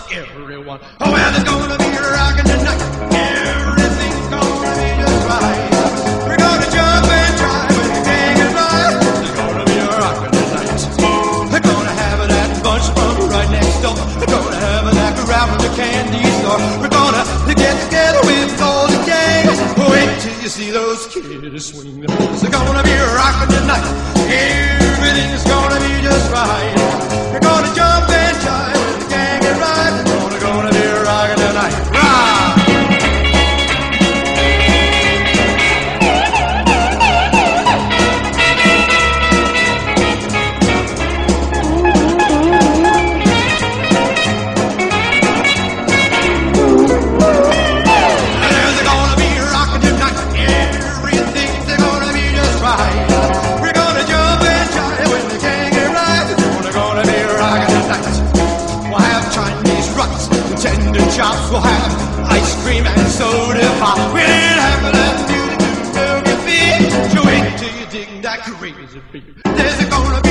everyone. Oh, well, there's gonna be a rockin' tonight. Everything's gonna be just right. We're gonna jump and jive when the gang is right. There's gonna be a rockin' tonight. We're gonna have that bunch from right next door. We're gonna have that around the candy store. We're gonna get together with all the gang. Wait till you see those kids swing. There's gonna be a rockin' tonight. Everything's gonna be just right. We're gonna jump and jive when the gang is right. It's gonna be a rockin' tonight. Rock! Chops, we'll have ice cream and soda pop. We'll have that music to get beat. So wait till you dig that crazy beat. There's gonna be